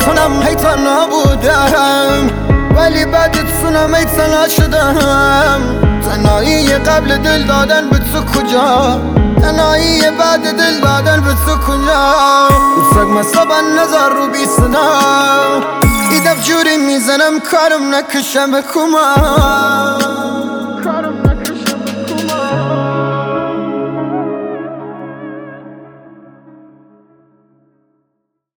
تونم هی تنها بودم، ولی بعد تونم هی تنها شدم. تنهایی قبل دل دادن به تو کجا، تنهایی بعد دل دادن به تو کجا. دوستک مصابن نظر رو بی صدا، ایدف جوری میزنم کارم نکشم به کما.